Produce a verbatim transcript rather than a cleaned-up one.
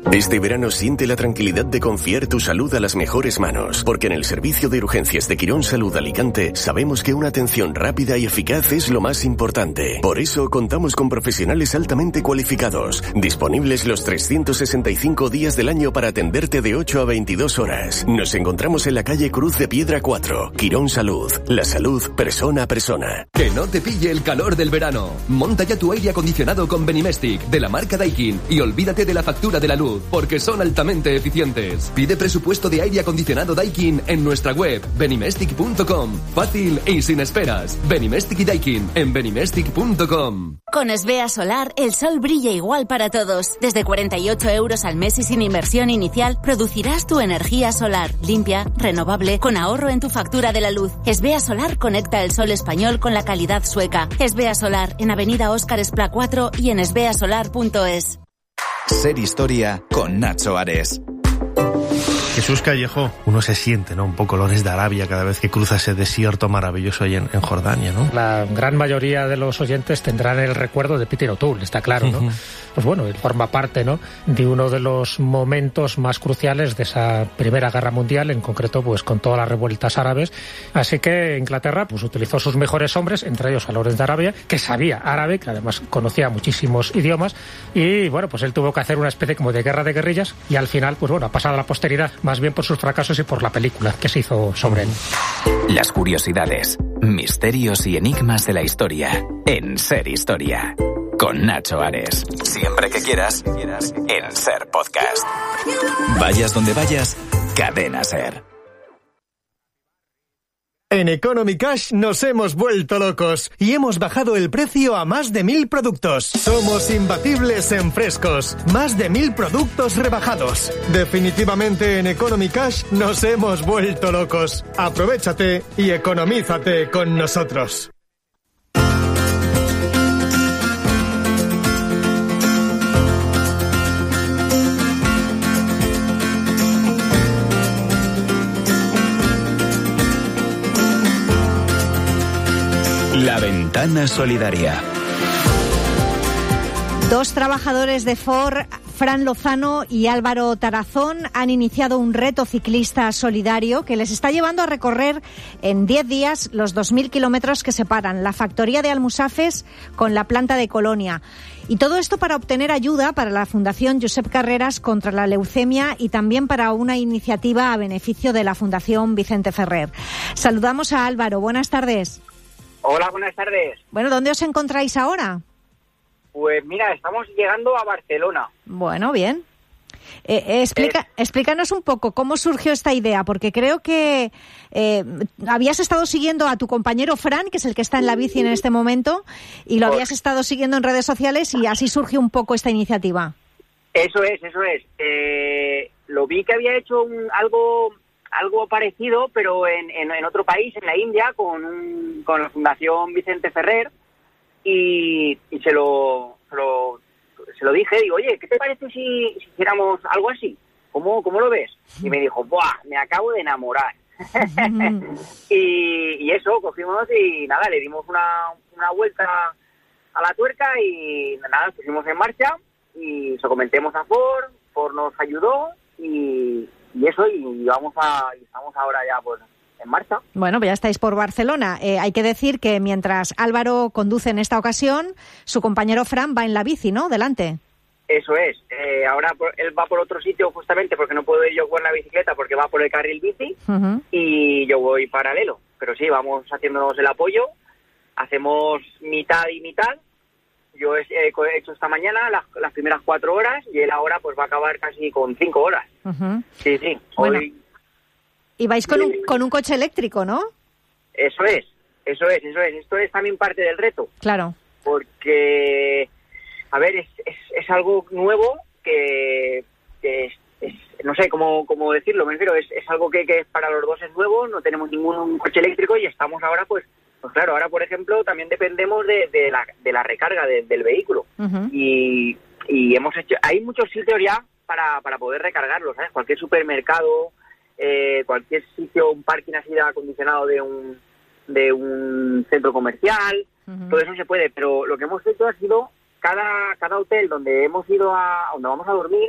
Este verano siente la tranquilidad de confiar tu salud a las mejores manos, porque en el servicio de urgencias de Quirón Salud Alicante sabemos que una atención rápida y eficaz es lo más importante. Por eso contamos con profesionales altamente cualificados, disponibles los trescientos sesenta y cinco días del año para atenderte de ocho a veintidós horas. Nos encontramos en la calle Cruz de Piedra cuatro. Quirón Salud, la salud persona a persona. Que no te pille el calor del verano. Monta ya tu aire acondicionado con Benimestic, de la marca Daikin, y olvídate de la factura de la luz, porque son altamente eficientes. Pide presupuesto de aire acondicionado Daikin en nuestra web, benimestic punto com. Fácil y sin esperas. Benimestic y Daikin en benimestic punto com. Con Svea Solar, el sol brilla igual para todos. Desde cuarenta y ocho euros al mes y sin inversión inicial, producirás tu energía solar, limpia, renovable, con ahorro en tu factura de la luz. Svea Solar conecta el sol español con la calidad sueca. Svea Solar, en Avenida Óscar Esplá cuatro y en svea solar punto es. Ser Historia con Nacho Ares. Jesús Callejo, uno se siente, ¿no?, un poco olores de Arabia cada vez que cruza ese desierto maravilloso ahí en, en Jordania, ¿no? La gran mayoría de los oyentes tendrán el recuerdo de Peter O'Toole, está claro, ¿no? Uh-huh. Pues bueno, él forma parte, ¿no?, de uno de los momentos más cruciales de esa Primera Guerra Mundial, en concreto, pues con todas las revueltas árabes. Así que Inglaterra, pues utilizó sus mejores hombres, entre ellos a Lawrence de Arabia, que sabía árabe, que además conocía muchísimos idiomas, y bueno, pues él tuvo que hacer una especie como de guerra de guerrillas, y al final, pues bueno, ha pasado a la posteridad, más bien por sus fracasos y por la película que se hizo sobre él. Las curiosidades, misterios y enigmas de la historia en Ser Historia con Nacho Ares. Siempre que quieras, en Ser Podcast. Vayas donde vayas, Cadena Ser. En Economy Cash nos hemos vuelto locos y hemos bajado el precio a más de mil productos. Somos imbatibles en frescos. Más de mil productos rebajados. Definitivamente en Economy Cash nos hemos vuelto locos. Aprovéchate y economízate con nosotros. La Ventana Solidaria. Dos trabajadores de Ford, Fran Lozano y Álvaro Tarazón, han iniciado un reto ciclista solidario que les está llevando a recorrer en diez días los dos mil kilómetros que separan la factoría de Almusafes con la planta de Colonia. Y todo esto para obtener ayuda para la Fundación Josep Carreras contra la leucemia y también para una iniciativa a beneficio de la Fundación Vicente Ferrer. Saludamos a Álvaro. Buenas tardes. Hola, buenas tardes. Bueno, ¿dónde os encontráis ahora? Pues mira, estamos llegando a Barcelona. Bueno, bien. Eh, eh, explica, eh, explícanos un poco cómo surgió esta idea, porque creo que eh, habías estado siguiendo a tu compañero Fran, que es el que está en la bici en este momento, y lo habías estado siguiendo en redes sociales y así surgió un poco esta iniciativa. Eso es, eso es. Eh, lo vi que había hecho un, algo... algo parecido, pero en, en, en otro país, en la India, con, un, con la Fundación Vicente Ferrer, y, y se, lo, se lo se lo dije, digo, oye, ¿qué te parece si, si hiciéramos algo así? ¿Cómo, ¿Cómo lo ves? Y me dijo, ¡buah! Me acabo de enamorar. y, y eso, cogimos y nada, le dimos una, una vuelta a la tuerca y nada, pusimos en marcha y se comentemos a Ford, Ford nos ayudó y... Y eso, y vamos a, y estamos ahora ya pues en marcha. Bueno, pues ya estáis por Barcelona. Eh, hay que decir que mientras Álvaro conduce en esta ocasión, su compañero Fran va en la bici, ¿no? Delante. Eso es. Eh, ahora por, él va por otro sitio justamente porque no puedo ir yo con la bicicleta porque va por el carril bici uh-huh. y yo voy paralelo. Pero sí, vamos haciéndonos el apoyo, hacemos mitad y mitad. Yo he hecho esta mañana las, las primeras cuatro horas y él ahora pues va a acabar casi con cinco horas. Uh-huh. Sí, sí. Bueno. Hoy... Y vais con un, con un coche eléctrico, ¿no? Eso es, eso es, eso es. Esto es también parte del reto. Claro. Porque, a ver, es, es, es algo nuevo que, que es, es, no sé cómo, cómo decirlo, me refiero, es, es algo que, que para los dos es nuevo, no tenemos ningún coche eléctrico y estamos ahora pues... Pues claro, ahora, por ejemplo, también dependemos de, de, la, de la recarga de, del vehículo. Uh-huh. Y, y hemos hecho... Hay muchos sitios ya para, para poder recargarlo, ¿sabes? Cualquier supermercado, eh, cualquier sitio, un parking así de acondicionado de un, de un centro comercial, uh-huh. todo eso se puede. Pero lo que hemos hecho ha sido cada, cada hotel donde hemos ido a... donde vamos a dormir,